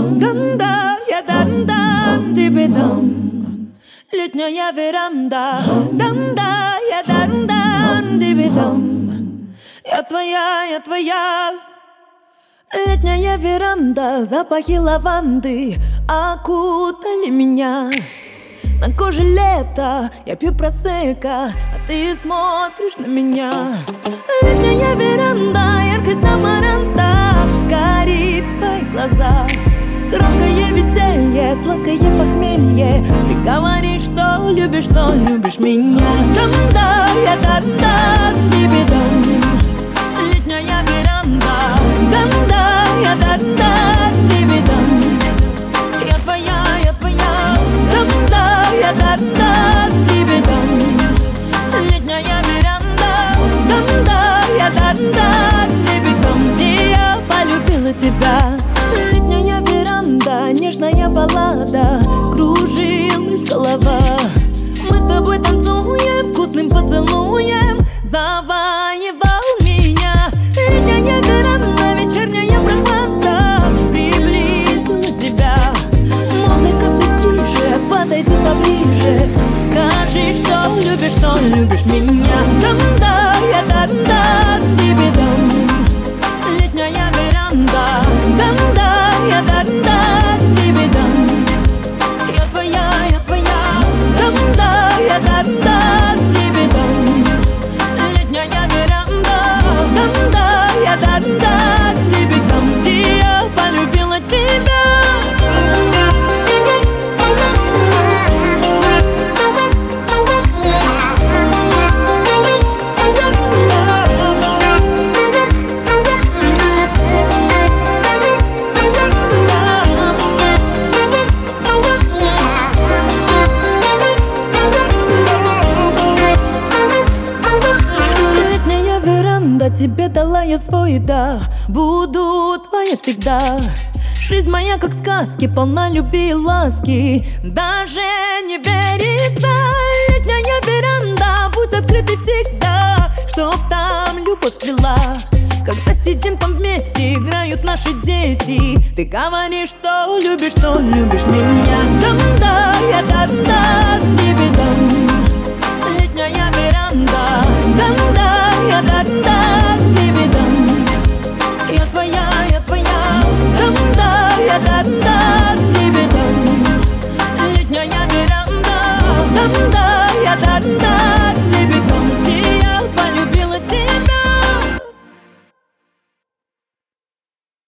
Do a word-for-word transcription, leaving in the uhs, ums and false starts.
Дам-да, я дам-дам тебе дам. Летняя веранда. Дам-да, я дам-дам тебе дам. Я твоя, я твоя. Летняя веранда, запахи лаванды окутали меня. На коже лето, я пью просекко, а ты смотришь на меня. Летняя веранда, яркость амаранта горит в твоих глазах. Громкое веселье, сладкое похмелье. Ты говоришь, что любишь, что любишь меня. Дам-да, я дам-дам тебе дам. Летняя веранда. Дам-да, я дам-дам тебе дам. Я твоя, я твоя. Дам-да, я дам-дам тебе дам. Летняя веранда. Дам-да, я дам-дам тебе дам. Где я полюбила тебя. Летняя веранда, нежная баллада, кружилась голова. Мы с тобой танцуем, вкусным поцелуем завоевал меня. Летняя веранда, вечерняя прохлада приблизила тебя. Музыка все тише, подойди поближе. Скажи, что любишь, что любишь меня. Дам-да, я дам-дам тебе дам. Летняя веранда. Дам-да, я дам-дам тебе дам. Я твоя, я твоя. Дам-да, я дам-дам тебе дам. Летняя веранда. Дам-да, я дам-дам тебе дам. Где я полюбила тебя. Тебе дала я свой да, буду твоя всегда. Жизнь моя как сказки, полна любви и ласки. Даже не верится. Летняя веранда, будь открытой всегда, чтоб там любовь цвела. Когда сидим там вместе, играют наши дети. Ты говоришь, что любишь, что любишь меня. Дам-да, я дам-дам тебе дам. Летняя веранда. Дам-да,